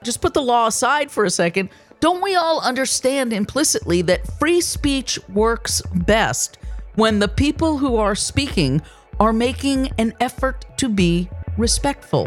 just put the law aside for a second, don't we all understand implicitly that free speech works best when the people who are speaking are making an effort to be respectful?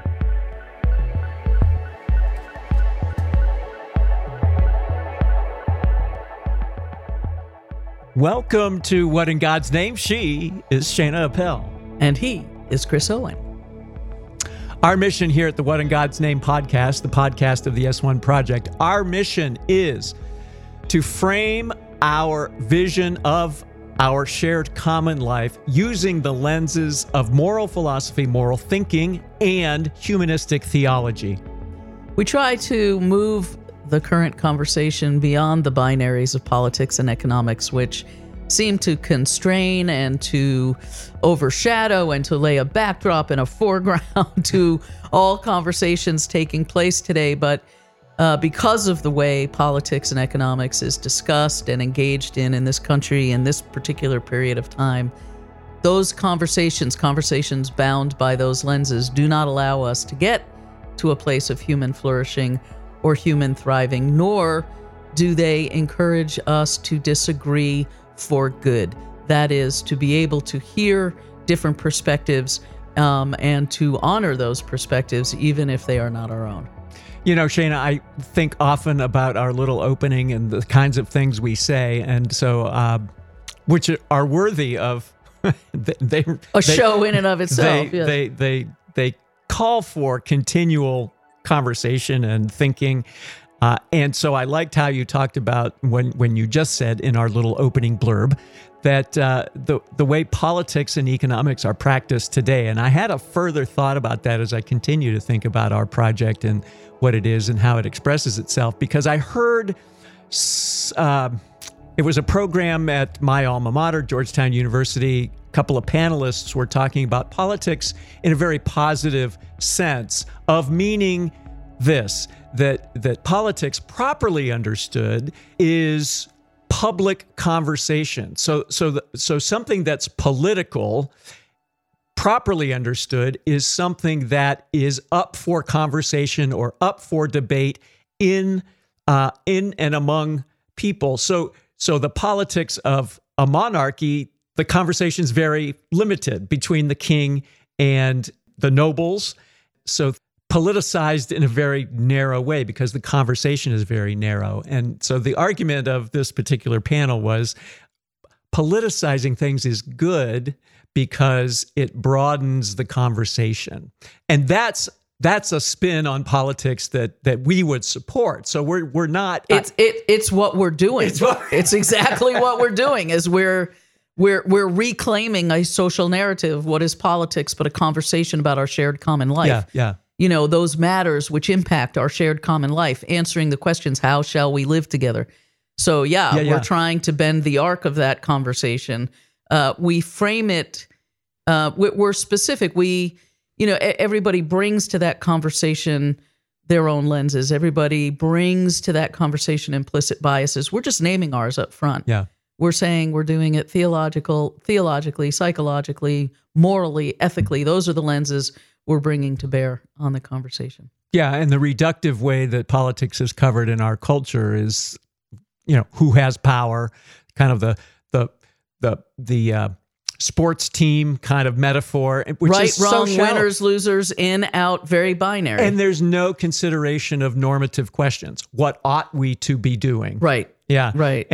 Welcome to What in God's Name? She is Shana Appel. And he is Chris Owen. Our mission here at the What in God's Name podcast, the podcast of the S1 Project, our mission is to frame our vision of our shared common life using the lenses of moral philosophy, moral thinking, and humanistic theology. We try to move the current conversation beyond the binaries of politics and economics, which seem to constrain and to overshadow and to lay a backdrop and a foreground to all conversations taking place today. But because of the way politics and economics is discussed and engaged in this country in this particular period of time, those conversations bound by those lenses do not allow us to get to a place of human flourishing or human thriving, nor do they encourage us to disagree for good. That is, to be able to hear different perspectives and to honor those perspectives, even if they are not our own. You know, Shana, I think often about our little opening and the kinds of things we say, and so which are worthy of show in and of itself. They call for continual conversation and thinking. And so I liked how you talked about when you just said in our little opening blurb that the way politics and economics are practiced today. And I had a further thought about that as I continue to think about our project and what it is and how it expresses itself, because I heard it was a program at my alma mater, Georgetown University. A couple of panelists were talking about politics in a very positive sense of meaning this, that politics properly understood is public conversation. So something that's political, properly understood, is something that is up for conversation or up for debate in and among people. So the politics of a monarchy, the conversation's very limited between the king and the nobles. So politicized in a very narrow way because the conversation is very narrow. And so the argument of this particular panel was politicizing things is good because it broadens the conversation. And that's a spin on politics that we would support. So we're not. It's what we're doing. It's exactly what we're doing. Is we're reclaiming a social narrative. What is politics but a conversation about our shared common life? Yeah. You know, those matters which impact our shared common life, answering the questions, how shall we live together? So, we're trying to bend the arc of that conversation. We frame it, we're specific. Everybody brings to that conversation their own lenses. Everybody brings to that conversation implicit biases. We're just naming ours up front. Yeah. We're saying we're doing it theologically, psychologically, morally, ethically. Those are the lenses we're bringing to bear on the conversation. Yeah, and the reductive way that politics is covered in our culture is, who has power, kind of the sports team kind of metaphor, which right, is wrong, so winners, losers, in, out, very binary. And there's no consideration of normative questions. What ought we to be doing? Right. Yeah. Right.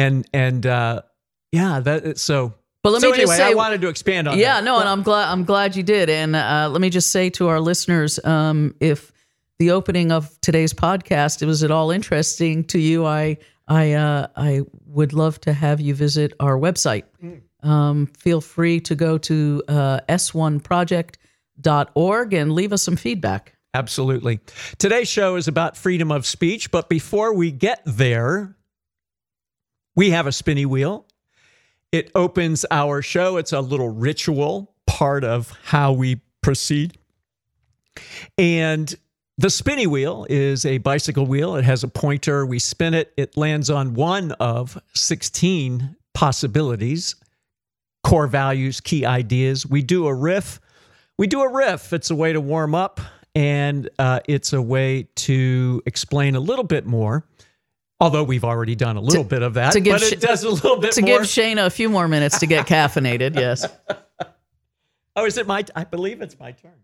So. But let me just say, I wanted to expand on that. Yeah, no, and I'm glad you did. And let me just say to our listeners, if the opening of today's podcast was at all interesting to you, I would love to have you visit our website. Feel free to go to s1project.org and leave us some feedback. Absolutely. Today's show is about freedom of speech, but before we get there, we have a spinny wheel. It opens our show. It's a little ritual part of how we proceed. And the spinny wheel is a bicycle wheel. It has a pointer. We spin it. It lands on one of 16 possibilities, core values, key ideas. We do a riff. It's a way to warm up. and it's a way to explain a little bit more. Although we've already done a little bit of that, but it does a little bit more. To give Shana a few more minutes to get caffeinated, yes. Oh, is it I believe it's my turn.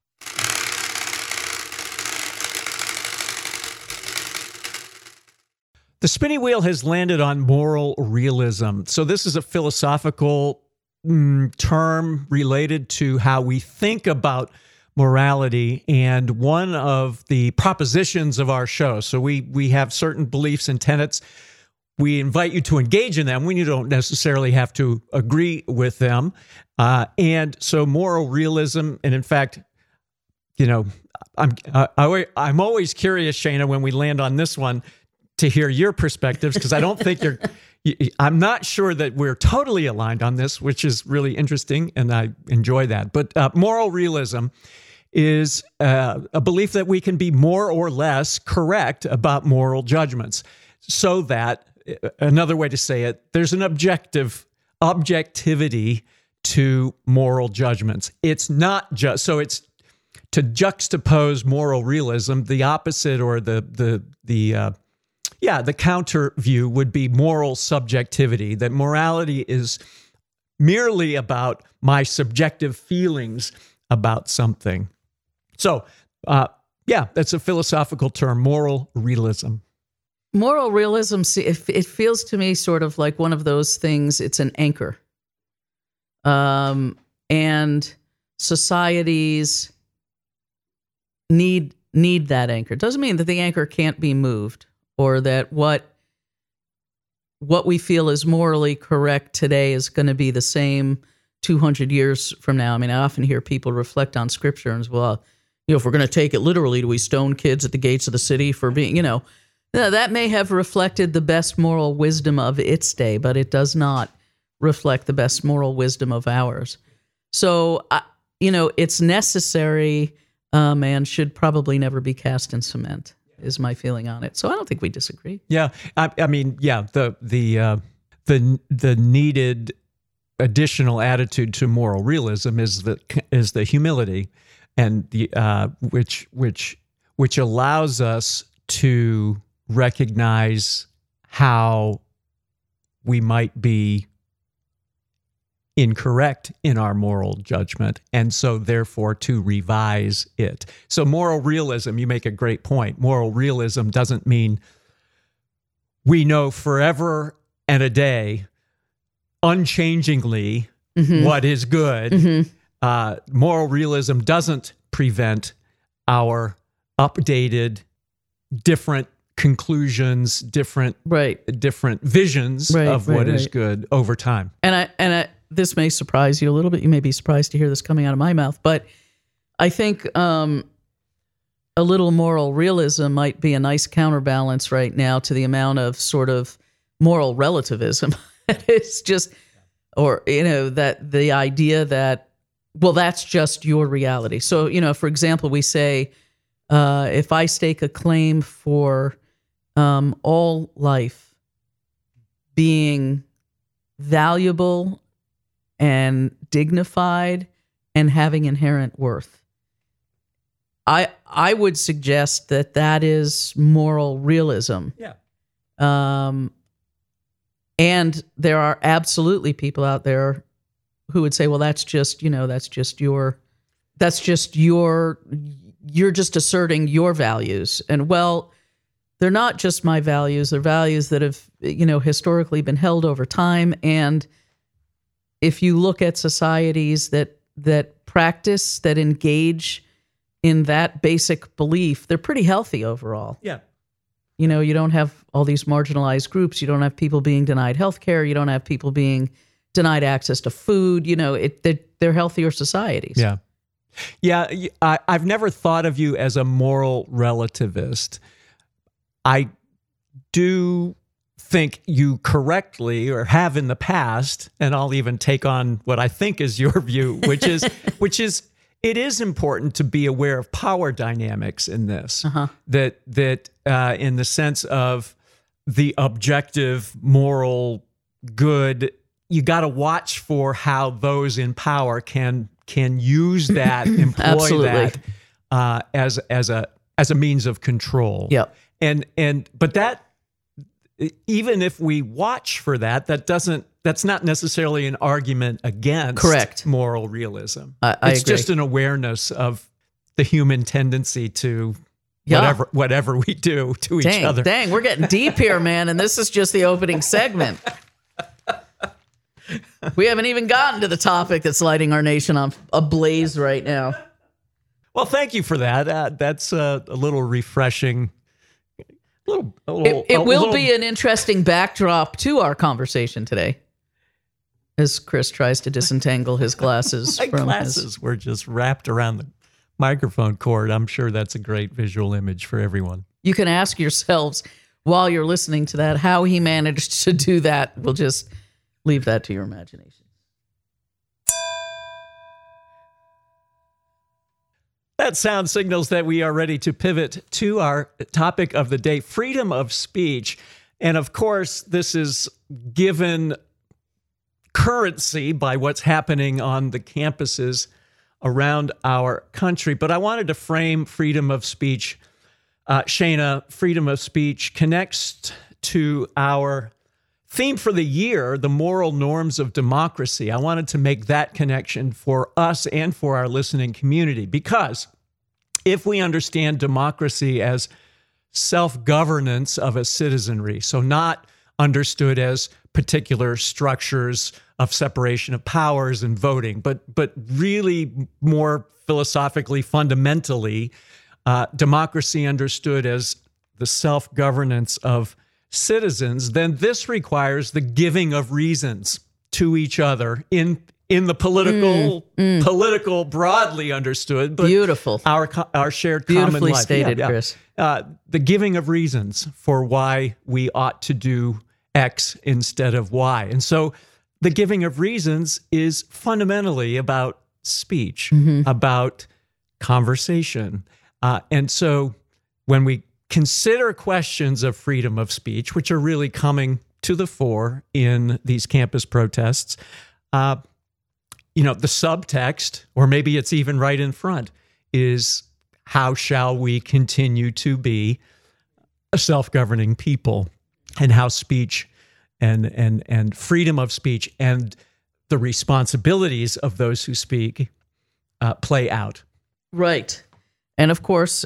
The spinning wheel has landed on moral realism. So this is a philosophical term related to how we think about morality, and one of the propositions of our show. So we have certain beliefs and tenets. We invite you to engage in them when you don't necessarily have to agree with them. And so moral realism, and in fact, you know, I'm always curious, Shana, when we land on this one, to hear your perspectives, because I don't think I'm not sure that we're totally aligned on this, which is really interesting, and I enjoy that. But moral realism is a belief that we can be more or less correct about moral judgments, so that, another way to say it, there's an objectivity to moral judgments. It's not just, so it's to juxtapose moral realism, the opposite, or the counter view would be moral subjectivity, that morality is merely about my subjective feelings about something. So, that's a philosophical term, moral realism. Moral realism, it feels to me sort of like one of those things, it's an anchor. And societies need that anchor. It doesn't mean that the anchor can't be moved, or that what we feel is morally correct today is going to be the same 200 years from now. I mean, I often hear people reflect on Scripture and say, well, if we're going to take it literally, do we stone kids at the gates of the city for being, that may have reflected the best moral wisdom of its day, but it does not reflect the best moral wisdom of ours. So, it's necessary and should probably never be cast in cement, is my feeling on it. So I don't think we disagree. Yeah. The needed additional attitude to moral realism is the humility, and which allows us to recognize how we might be incorrect in our moral judgment, and so therefore to revise it. So moral realism, you make a great point. Moral realism doesn't mean we know forever and a day, unchangingly, what is good. Moral realism doesn't prevent our updated, different conclusions, different visions of what is good over time. And this may surprise you a little bit. You may be surprised to hear this coming out of my mouth, but I think a little moral realism might be a nice counterbalance right now to the amount of sort of moral relativism. It's just, or, that the idea that, well, that's just your reality. So, for example, we say, if I stake a claim for all life being valuable and dignified and having inherent worth, I would suggest that is moral realism. Yeah. And there are absolutely people out there who would say, well, you're just asserting your values. And well, they're not just my values, they're values that have, historically been held over time. And if you look at societies that practice, that engage in that basic belief, they're pretty healthy overall. Yeah. You don't have all these marginalized groups. You don't have people being denied healthcare. You don't have people being denied access to food. They're healthier societies. Yeah. Yeah. I've never thought of you as a moral relativist. I do think you correctly, or have in the past, and I'll even take on what I think is your view, which is it is important to be aware of power dynamics in this. That in the sense of the objective moral good, you got to watch for how those in power can use that, employ Absolutely. as a means of control. Yep. But that, even if we watch for that, that's not necessarily an argument against Correct. moral realism. I it's agree. just an awareness of the human tendency to Yeah. whatever we do to each other. Dang, we're getting deep here, man, and this is just the opening segment. We haven't even gotten to the topic that's lighting our nation on ablaze right now. Well, thank you for that. That's a little refreshing. It will be an interesting backdrop to our conversation today, as Chris tries to disentangle his glasses My from glasses were just wrapped around the microphone cord. I'm sure that's a great visual image for everyone. You can ask yourselves while you're listening to that how he managed to do that. We'll just leave that to your imagination. That sound signals that we are ready to pivot to our topic of the day, freedom of speech. And of course, this is given currency by what's happening on the campuses around our country. But I wanted to frame freedom of speech. Shana, freedom of speech connects to our theme for the year, the moral norms of democracy. I wanted to make that connection for us and for our listening community, because if we understand democracy as self-governance of a citizenry, so not understood as particular structures of separation of powers and voting, but really more philosophically, fundamentally, democracy understood as the self-governance of citizens, then this requires the giving of reasons to each other in the political broadly understood, but Beautiful. our shared Beautifully common life. stated, Chris. The giving of reasons for why we ought to do X instead of Y. And so the giving of reasons is fundamentally about speech, about conversation. And so when we consider questions of freedom of speech, which are really coming to the fore in these campus protests, the subtext, or maybe it's even right in front, is how shall we continue to be a self-governing people, and how speech and freedom of speech and the responsibilities of those who speak play out. Right. And of course,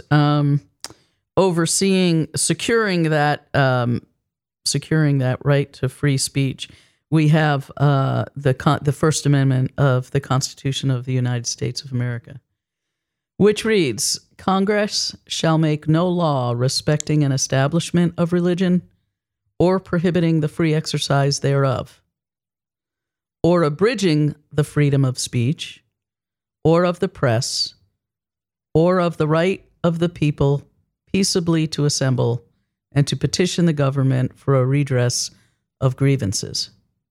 securing that right to free speech, we have the First Amendment of the Constitution of the United States of America, which reads, "Congress shall make no law respecting an establishment of religion or prohibiting the free exercise thereof, or abridging the freedom of speech, or of the press, or of the right of the people peaceably to assemble and to petition the government for a redress of grievances."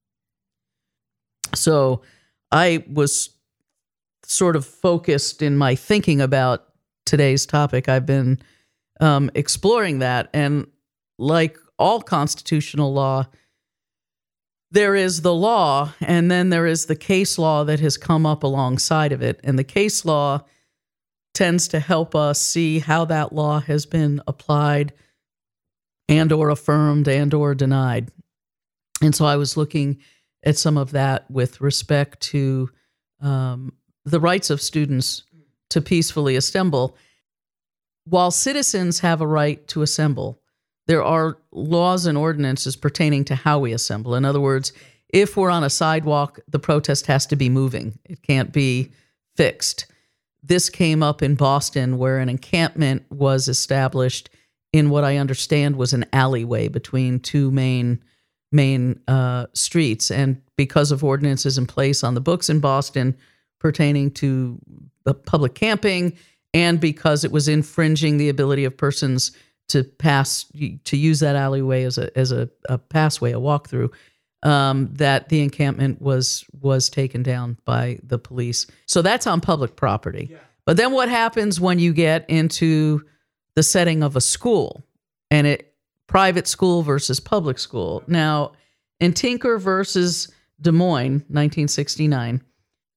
So I was sort of focused in my thinking about today's topic. I've been exploring that, and like all constitutional law, there is the law, and then there is the case law that has come up alongside of it. And the case law tends to help us see how that law has been applied and or affirmed and or denied. And so I was looking at some of that with respect to the rights of students to peacefully assemble. While citizens have a right to assemble, there are laws and ordinances pertaining to how we assemble. In other words, if we're on a sidewalk, the protest has to be moving. It can't be fixed. This came up in Boston, where an encampment was established in what I understand was an alleyway between two main streets. And because of ordinances in place on the books in Boston pertaining to the public camping, and because it was infringing the ability of persons to use that alleyway as a passway, a walkthrough, that the encampment was taken down by the police. So that's on public property. Yeah. But then what happens when you get into the setting of a school, and private school versus public school? Now, in Tinker versus Des Moines, 1969,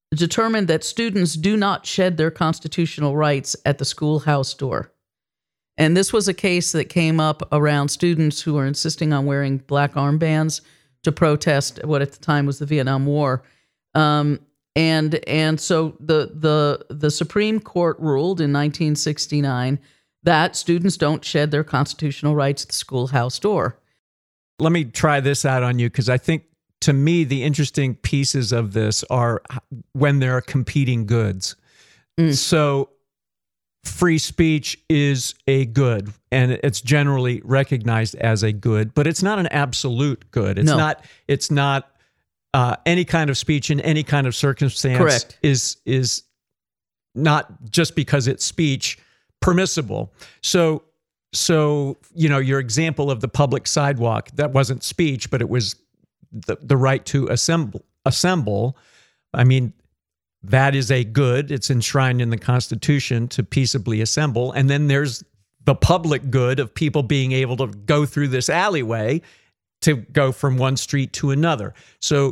determined that students do not shed their constitutional rights at the schoolhouse door. And this was a case that came up around students who were insisting on wearing black armbands to protest what at the time was the Vietnam War. And so the Supreme Court ruled in 1969 that students don't shed their constitutional rights at the schoolhouse door. Let me try this out on you, because I think, to me, the interesting pieces of this are when there are competing goods. So free speech is a good, and it's generally recognized as a good, but it's not an absolute good. It's not any kind of speech in any kind of circumstance. Correct. is not, just because it's speech, permissible. So your example of the public sidewalk, that wasn't speech, but it was the right to assemble. I mean, that is a good. It's enshrined in the Constitution to peaceably assemble. And then there's the public good of people being able to go through this alleyway to go from one street to another. So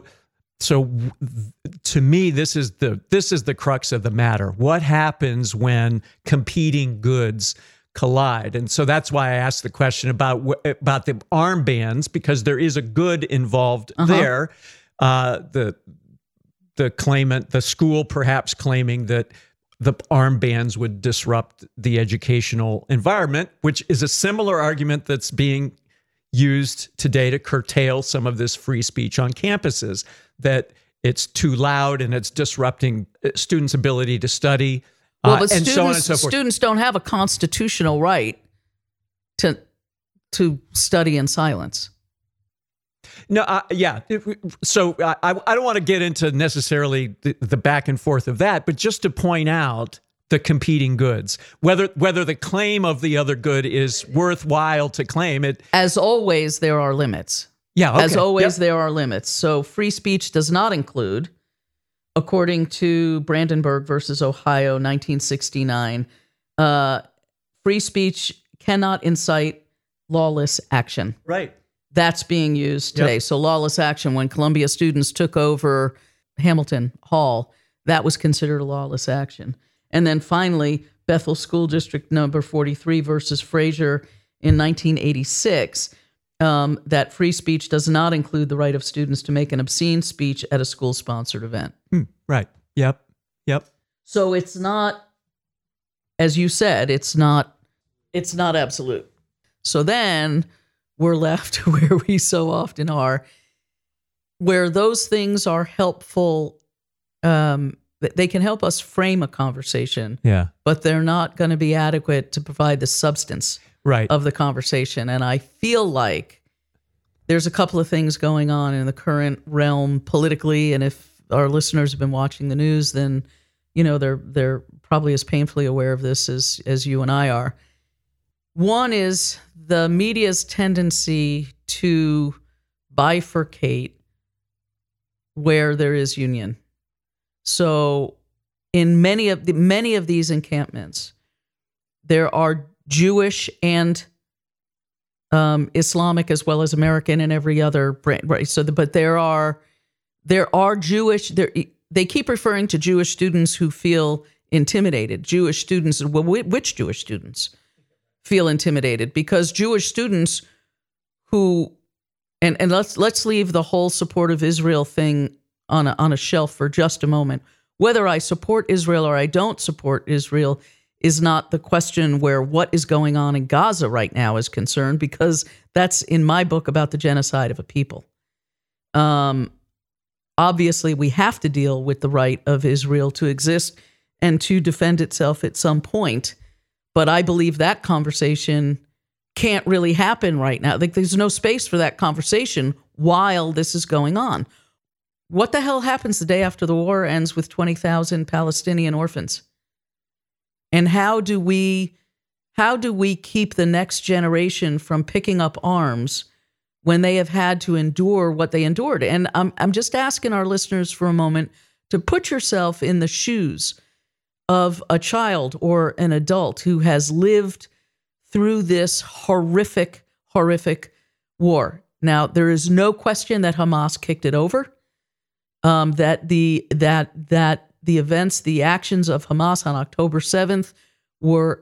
to me, this is the crux of the matter. What happens when competing goods collide? And so that's why I asked the question about the armbands, because there is a good involved there. The claimant, the school perhaps claiming that the armbands would disrupt the educational environment, which is a similar argument that's being used today to curtail some of this free speech on campuses, that it's too loud and it's disrupting students' ability to study. Well, but and so on and so forth. Students don't have a constitutional right to study in silence. No, yeah. So I don't want to get into necessarily the back and forth of that, but just to point out the competing goods, whether the claim of the other good is worthwhile to claim it. As always, there are limits. Yeah. Okay. As always, there are limits. So free speech does not include, according to Brandenburg versus Ohio, 1969, free speech cannot incite lawless action. Right. That's being used today. Yep. So lawless action, when Columbia students took over Hamilton Hall, that was considered a lawless action. And then finally, Bethel School District number 43 versus Frazier in 1986, that free speech does not include the right of students to make an obscene speech at a school-sponsored event. Right. Yep. So it's not, as you said, it's not absolute. So then we're left where we so often are, where those things are helpful. They can help us frame a conversation, but they're not going to be adequate to provide the substance of the conversation. And I feel like there's a couple of things going on in the current realm politically. And if our listeners have been watching the news, then they're probably as painfully aware of this as you and I are. One is the media's tendency to bifurcate where there is union. So in many of these encampments, there are Jewish and Islamic as well as American and every other brand, right? So, but there are Jewish. They keep referring to Jewish students who feel intimidated. Jewish students. Well, which Jewish students feel intimidated? Because Jewish students who, and let's leave the whole support of Israel thing on a shelf for just a moment. Whether I support Israel or I don't support Israel is not the question where what is going on in Gaza right now is concerned, because that's in my book about the genocide of a people. Obviously, we have to deal with the right of Israel to exist and to defend itself at some point. But I believe that conversation can't really happen right now. Like, there's no space for that conversation while this is going on. What the hell happens the day after the war ends with 20,000 Palestinian orphans? And how do we keep the next generation from picking up arms when they have had to endure what they endured? And I'm just asking our listeners for a moment to put yourself in the shoes of a child or an adult who has lived through this horrific war. Now, there is no question that Hamas kicked it over. That the events, the actions of Hamas on October 7th were,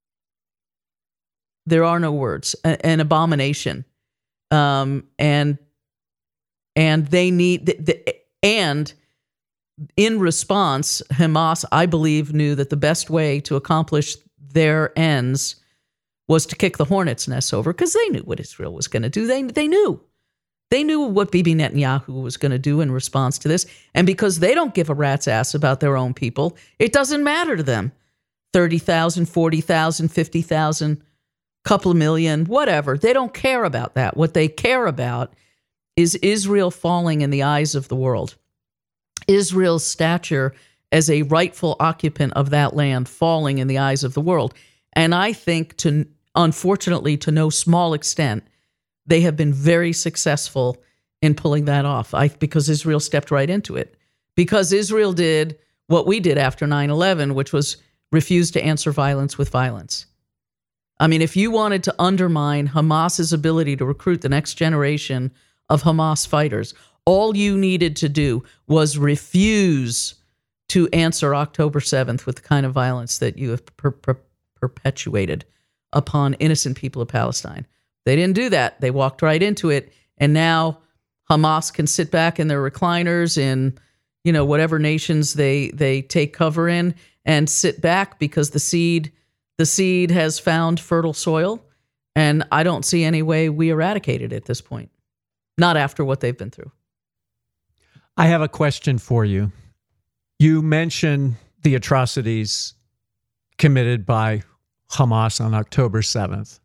there are no words, an abomination. And they need, and in response, Hamas, I believe, knew that the best way to accomplish their ends was to kick the hornet's nest over, because they knew what Israel was going to do. They knew. They knew what Bibi Netanyahu was going to do in response to this. And because they don't give a rat's ass about their own people, it doesn't matter to them. 30,000, 40,000, 50,000, couple of million, whatever. They don't care about that. What they care about is Israel falling in the eyes of the world. Israel's stature as a rightful occupant of that land falling in the eyes of the world. And I think, unfortunately, to no small extent, they have been very successful in pulling that off, because Israel stepped right into it. Because Israel did what we did after 9/11, which was refuse to answer violence with violence. I mean, if you wanted to undermine Hamas's ability to recruit the next generation of Hamas fighters, all you needed to do was refuse to answer October 7th with the kind of violence that you have perpetuated upon innocent people of Palestine. They didn't do that. They walked right into it. And now Hamas can sit back in their recliners in, whatever nations they take cover in, and sit back because the seed has found fertile soil. And I don't see any way we eradicate it at this point. Not after what they've been through. I have a question for you. You mentioned the atrocities committed by Hamas on October 7th.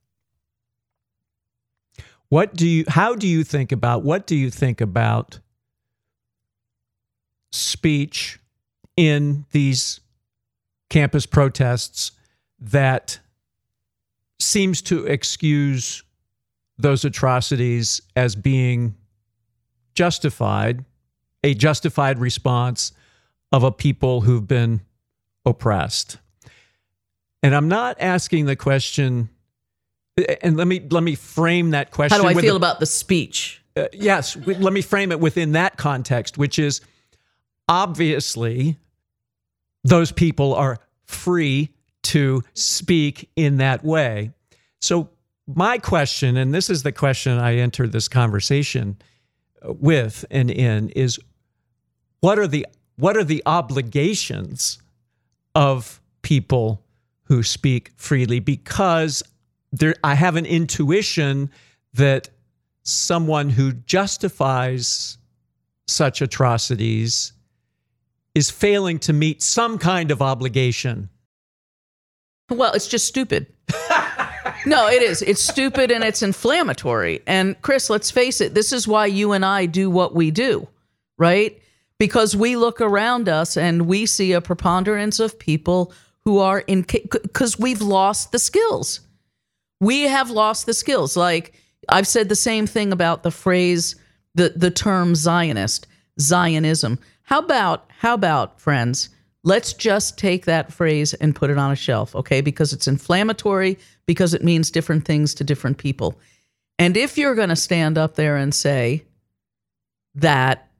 What do you think about speech in these campus protests that seems to excuse those atrocities as being justified, a justified response of a people who've been oppressed? And I'm not asking the question, and let me frame that question. How do I feel about the speech? Yes, let me frame it within that context, which is obviously those people are free to speak in that way. So my question, and this is the question I entered this conversation with and in, is what are the obligations of people who speak freely? Because I have an intuition that someone who justifies such atrocities is failing to meet some kind of obligation. Well, it's just stupid. No, it is. It's stupid and it's inflammatory. And Chris, let's face it, this is why you and I do what we do, right? Because we look around us and we see a preponderance of people who are because we've lost the skills. We have lost the skills. Like, I've said the same thing about the phrase, the term Zionism. How about, friends, let's just take that phrase and put it on a shelf, okay? Because it's inflammatory, because it means different things to different people. And if you're going to stand up there and say that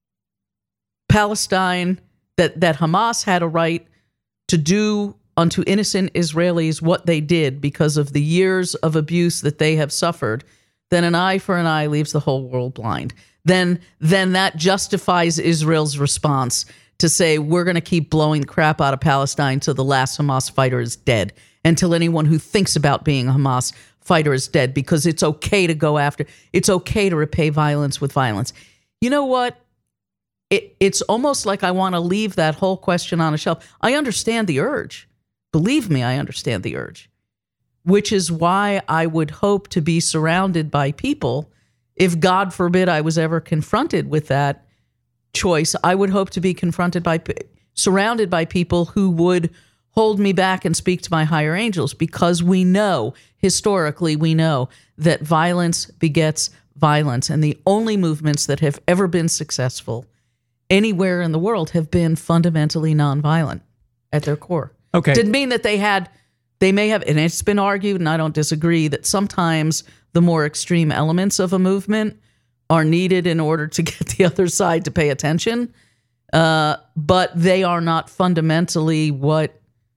Palestine, that Hamas had a right to do unto innocent Israelis what they did because of the years of abuse that they have suffered, then an eye for an eye leaves the whole world blind. Then that justifies Israel's response to say, we're going to keep blowing the crap out of Palestine till the last Hamas fighter is dead, until anyone who thinks about being a Hamas fighter is dead, because it's okay to go after, it's okay to repay violence with violence. You know what? It's almost like I want to leave that whole question on a shelf. I understand the urge. Believe me, I understand the urge, which is why I would hope to be surrounded by people. If God forbid I was ever confronted with that choice, I would hope to be surrounded by people who would hold me back and speak to my higher angels, because we know, historically, that violence begets violence. And the only movements that have ever been successful anywhere in the world have been fundamentally nonviolent at their core. Okay. Didn't mean that they may have, and it's been argued, and I don't disagree, that sometimes the more extreme elements of a movement are needed in order to get the other side to pay attention. but they are not fundamentally what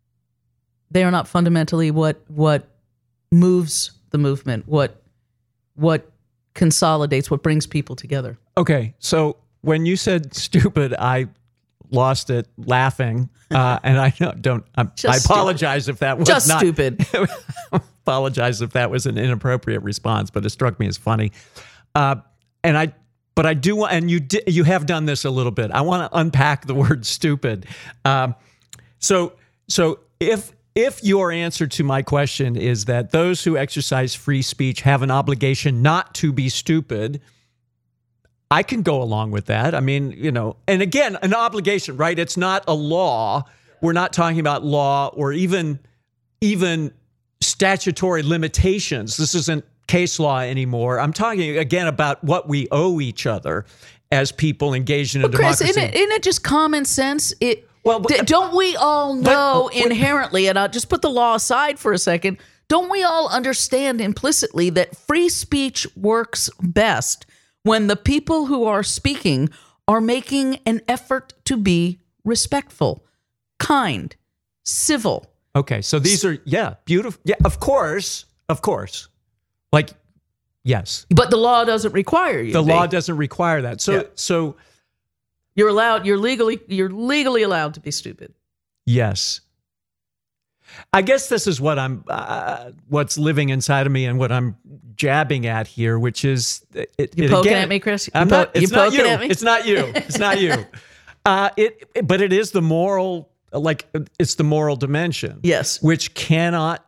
moves the movement, what consolidates, what brings people together. Okay, so when you said stupid, I lost it laughing, and I apologize if that was just not stupid. Apologize if that was an inappropriate response, but it struck me as funny. But I do want, and you have done this a little bit. I want to unpack the word stupid. So if your answer to my question is that those who exercise free speech have an obligation not to be stupid, I can go along with that. I mean, and again, an obligation, right? It's not a law. We're not talking about law or even statutory limitations. This isn't case law anymore. I'm talking again about what we owe each other as people engaged in a democracy. Chris, isn't it just common sense? Don't we all know inherently, and I'll just put the law aside for a second, don't we all understand implicitly that free speech works best when the people who are speaking are making an effort to be respectful, kind, civil? Okay, so these are, beautiful. Yeah, of course. Like, yes. But the law doesn't require you. The law doesn't require that. So you're legally allowed to be stupid. Yes. I guess this is what what's living inside of me and what I'm jabbing at here, which is you poking at me, Chris. It's not you. At me? It's not you. It's not you. But it is the moral, it's the moral dimension. Yes, which cannot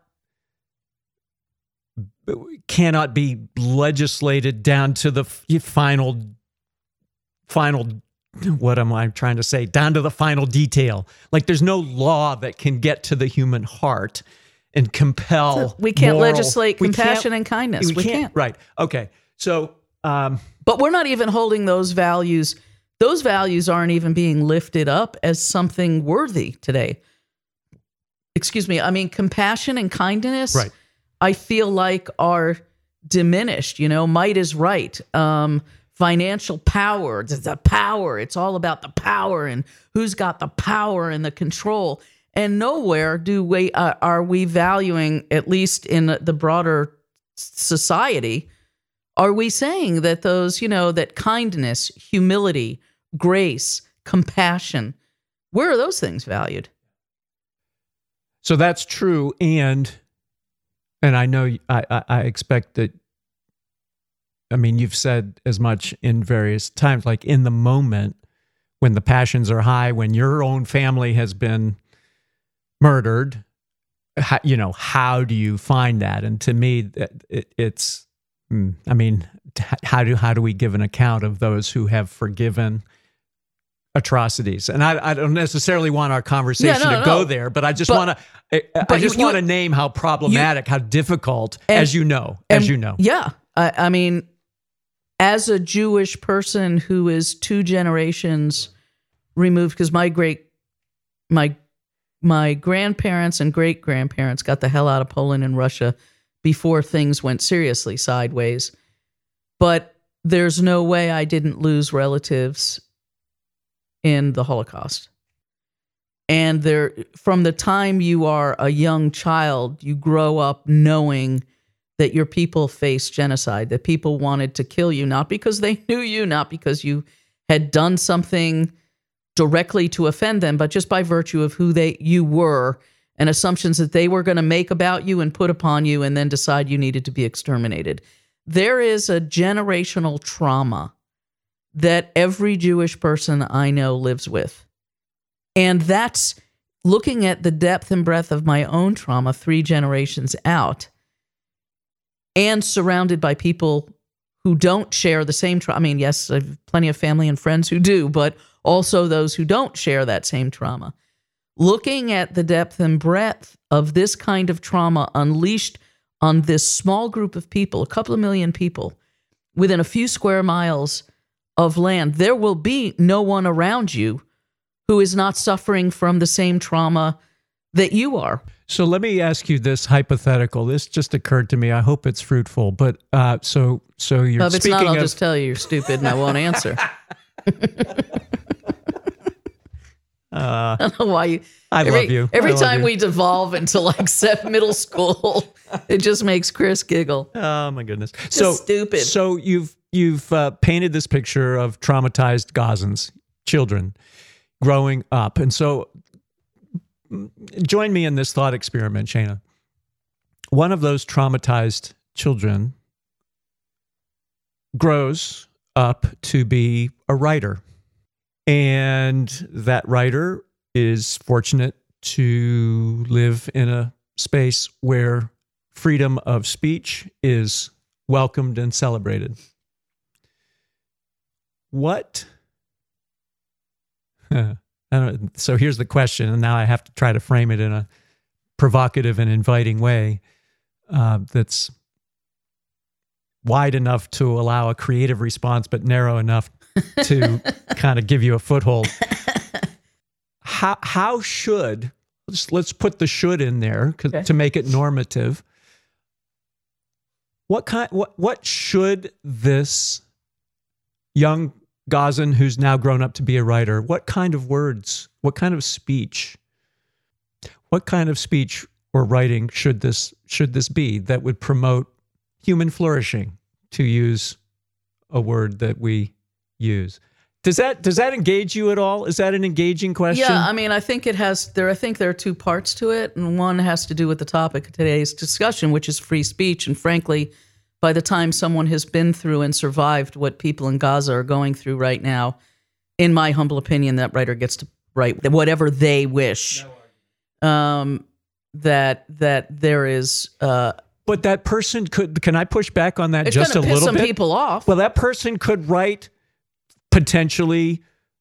be legislated down to the final. What am I trying to say? Down to the final detail. Like there's no law that can get to the human heart and compel. We can't legislate compassion and kindness. We can't. Right. Okay. So, but we're not even holding those values. Those values aren't even being lifted up as something worthy today. Excuse me. I mean, compassion and kindness, right, I feel like are diminished. Might is right. Financial power, the power. It's all about the power and who's got the power and the control. And nowhere are we valuing, at least in the broader society, are we saying that those, that kindness, humility, grace, compassion, where are those things valued? So that's true. And I know I expect that. I mean, you've said as much in various times, like in the moment when the passions are high, when your own family has been murdered, how do you find that? And to me, it's, I mean, how do we give an account of those who have forgiven atrocities? And I don't necessarily want our conversation to go there, but I just want to name how problematic, how difficult, as you know. Yeah. I mean, as a Jewish person who is 2 generations removed, because my grandparents and great-grandparents got the hell out of Poland and Russia before things went seriously sideways. But there's no way I didn't lose relatives in the Holocaust. And from the time you are a young child, you grow up knowing that your people faced genocide, that people wanted to kill you, not because they knew you, not because you had done something directly to offend them, but just by virtue of who you were and assumptions that they were going to make about you and put upon you and then decide you needed to be exterminated. There is a generational trauma that every Jewish person I know lives with. And that's looking at the depth and breadth of my own trauma 3 generations out, and surrounded by people who don't share the same trauma. I mean, yes, I have plenty of family and friends who do, but also those who don't share that same trauma. Looking at the depth and breadth of this kind of trauma unleashed on this small group of people, a couple of million people, within a few square miles of land, there will be no one around you who is not suffering from the same trauma that you are. So let me ask you this hypothetical. This just occurred to me. I hope it's fruitful. But so you're if it's not, I'll just tell you you're stupid and I won't answer. I don't know why you. I love you. Every love time you. we devolve into like middle school, it just makes Chris giggle. Oh my goodness. Stupid. So you've painted this picture of traumatized Gazans, children growing up. And so join me in this thought experiment, Shana. One of those traumatized children grows up to be a writer. And that writer is fortunate to live in a space where freedom of speech is welcomed and celebrated. So here's the question, and now I have to try to frame it in a provocative and inviting way that's wide enough to allow a creative response, but narrow enough to kind of give you a foothold. How should, let's put the should in there to make it normative. What should this young Gazan who's now grown up to be a writer, what kind of words, what kind of speech or writing should this be that would promote human flourishing, to use a word that we use? Does that engage you at all? Is that an engaging question? Yeah, I mean, I think it has. I think there are two parts to it, and one has to do with the topic of today's discussion, which is free speech. And frankly, by the time someone has been through and survived what people in Gaza are going through right now, in my humble opinion, that writer gets to write whatever they wish. That there is. But that person could. Can I push back on that it's just a little bit? It's going to piss some people off. Well, that person could write. Potentially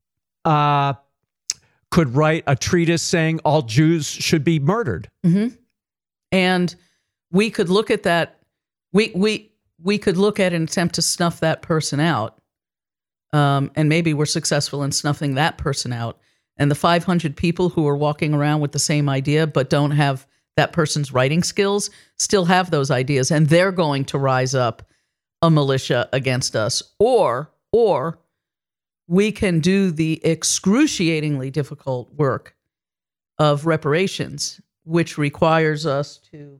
could write a treatise saying all Jews should be murdered. Mm-hmm. And we could look at that. We could look at an attempt to snuff that person out. And maybe we're successful in snuffing that person out. And the 500 people who are walking around with the same idea but don't have that person's writing skills still have those ideas. And they're going to rise up a militia against us. Or we can do the excruciatingly difficult work of reparations, which requires us to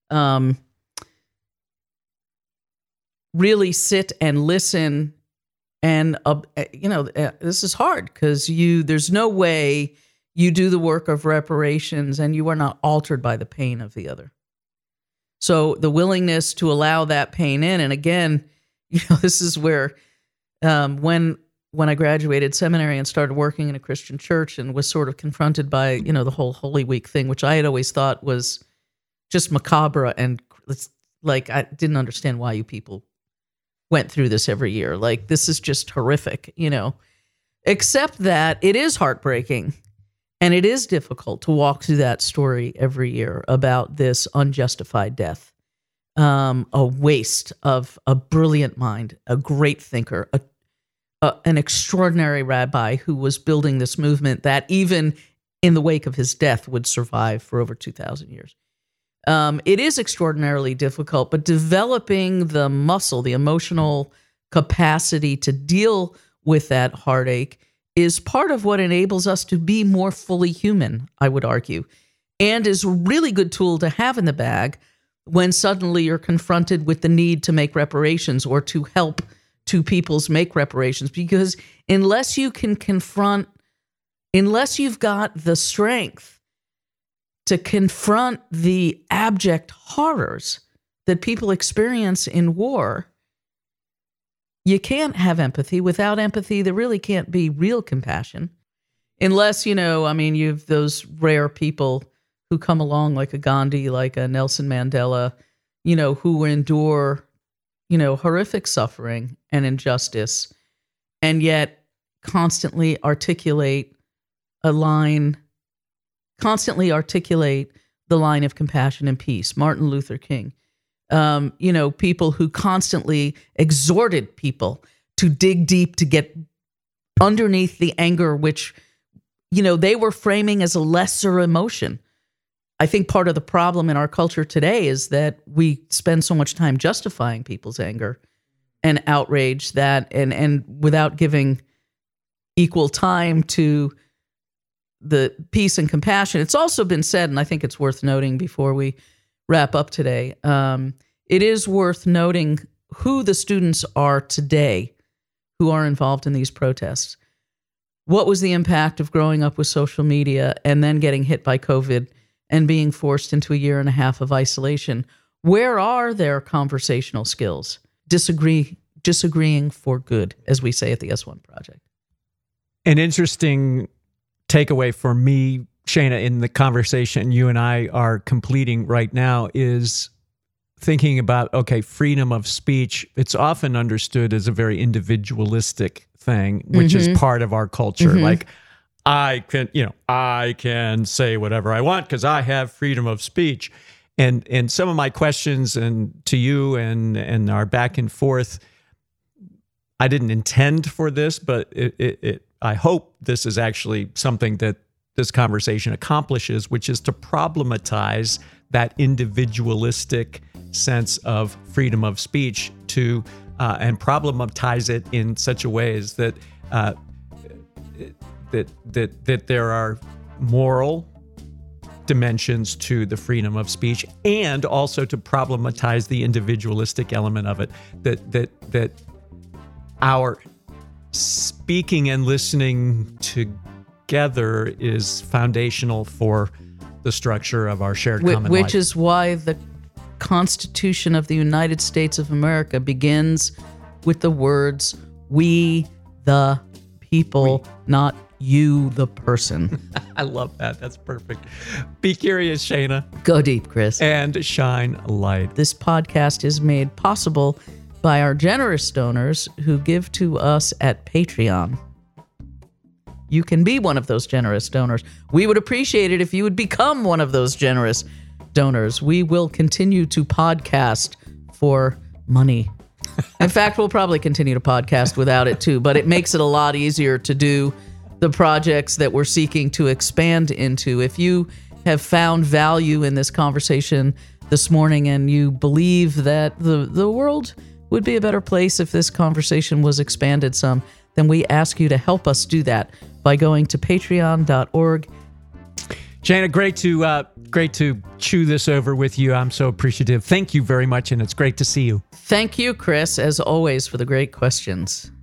really sit and listen. And, this is hard because there's no way you do the work of reparations and you are not altered by the pain of the other. So the willingness to allow that pain in, and again, this is where when I graduated seminary and started working in a Christian church and was sort of confronted by, the whole Holy Week thing, which I had always thought was just macabre. And it's like, I didn't understand why you people went through this every year. Like, this is just horrific, except that it is heartbreaking and it is difficult to walk through that story every year about this unjustified death. A waste of a brilliant mind, a great thinker, an extraordinary rabbi who was building this movement that even in the wake of his death would survive for over 2,000 years. It is extraordinarily difficult, but developing the muscle, the emotional capacity to deal with that heartache is part of what enables us to be more fully human, I would argue, and is a really good tool to have in the bag when suddenly you're confronted with the need to make reparations or to help two peoples make reparations. Because unless you can unless you've got the strength to confront the abject horrors that people experience in war, you can't have empathy. Without empathy, there really can't be real compassion. Unless, you've those rare people who come along like a Gandhi, like a Nelson Mandela, who endure, horrific suffering and injustice, and yet constantly articulate the line of compassion and peace. Martin Luther King, people who constantly exhorted people to dig deep to get underneath the anger, which, they were framing as a lesser emotion. I think part of the problem in our culture today is that we spend so much time justifying people's anger and outrage and without giving equal time to the peace and compassion. It's also been said, and I think it's worth noting before we wrap up today, it is worth noting who the students are today who are involved in these protests. What was the impact of growing up with social media and then getting hit by COVID and being forced into a year and a half of isolation? Where are their conversational skills? Disagreeing for good, as we say at the S1 Project. An interesting takeaway for me, Shana, in the conversation you and I are completing right now is thinking about, okay, freedom of speech. It's often understood as a very individualistic thing, which is part of our culture. Like, I can say whatever I want because I have freedom of speech. And some of my questions and to you and our back and forth, I didn't intend for this, but I hope this is actually something that this conversation accomplishes, which is to problematize that individualistic sense of freedom of speech and problematize it in such a way as that there are moral dimensions to the freedom of speech, and also to problematize the individualistic element of it. That our speaking and listening together is foundational for the structure of our shared common life. Which is why the Constitution of the United States of America begins with the words, "We the people," not you the person. I love that. That's perfect. Be curious, Shana. Go deep, Chris. And shine light. This podcast is made possible by our generous donors who give to us at Patreon. You can be one of those generous donors. We would appreciate it if you would become one of those generous donors. We will continue to podcast for money. In fact, we'll probably continue to podcast without it too, but it makes it a lot easier to do the projects that we're seeking to expand into. If you have found value in this conversation this morning and you believe that the world would be a better place if this conversation was expanded some, then we ask you to help us do that by going to patreon.org. Shana, great to chew this over with you. I'm so appreciative. Thank you very much, and it's great to see you. Thank you, Chris, as always, for the great questions.